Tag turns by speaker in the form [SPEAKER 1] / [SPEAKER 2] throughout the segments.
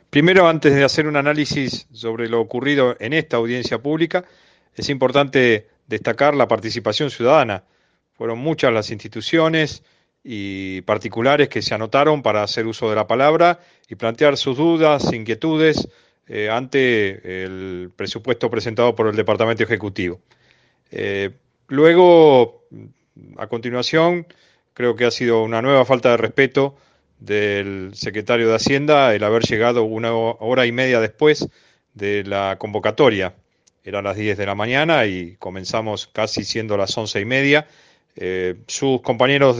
[SPEAKER 1] Primero, antes de hacer un análisis sobre lo ocurrido en esta audiencia pública, es importante destacar la participación ciudadana. Fueron muchas las instituciones y particulares que se anotaron para hacer uso de la palabra y plantear sus dudas, inquietudes ante el presupuesto presentado por el Departamento Ejecutivo. Eh, Luego, a continuación, creo que ha sido una nueva falta de respeto del secretario de Hacienda el haber llegado una hora y media después de la convocatoria. Eran las 10 de la mañana y comenzamos casi siendo las 11:30. Sus compañeros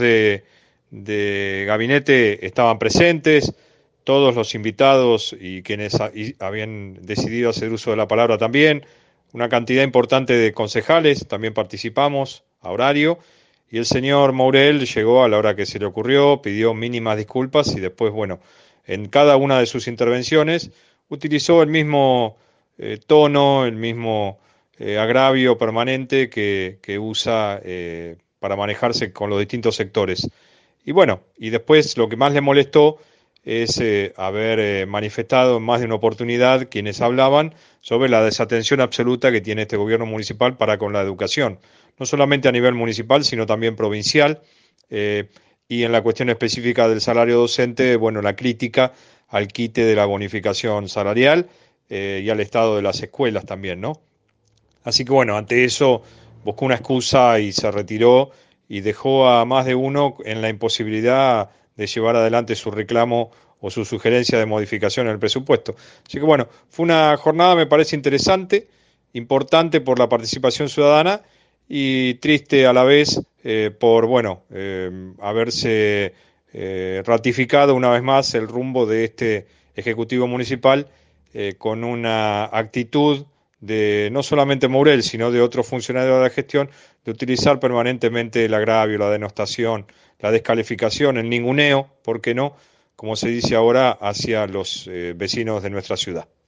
[SPEAKER 1] de gabinete estaban presentes, todos los invitados y quienes habían decidido hacer uso de la palabra también, una cantidad importante de concejales, también participamos a horario, y el señor Mourel llegó a la hora que se le ocurrió, pidió mínimas disculpas y después, bueno, en cada una de sus intervenciones utilizó el mismo tono, el mismo agravio permanente que usa para manejarse con los distintos sectores. Y bueno, y después lo que más le molestó es haber manifestado en más de una oportunidad quienes hablaban sobre la desatención absoluta que tiene este gobierno municipal para con la educación, no solamente a nivel municipal, sino también provincial, eh, y en la cuestión específica del salario docente, bueno, la crítica al quite de la bonificación salarial y al estado de las escuelas también, ¿no? Así que bueno, ante eso buscó una excusa y se retiró y dejó a más de uno en la imposibilidad de llevar adelante su reclamo o su sugerencia de modificación en el presupuesto. Así que bueno, fue una jornada, me parece interesante, importante por la participación ciudadana y triste a la vez por, bueno, haberse ratificado una vez más el rumbo de este Ejecutivo Municipal con una actitud de no solamente Mourel, sino de otros funcionarios de la gestión, de utilizar permanentemente el agravio, la denostación, la descalificación, el ninguneo, ¿por qué no? Como se dice ahora, hacia los vecinos de nuestra ciudad.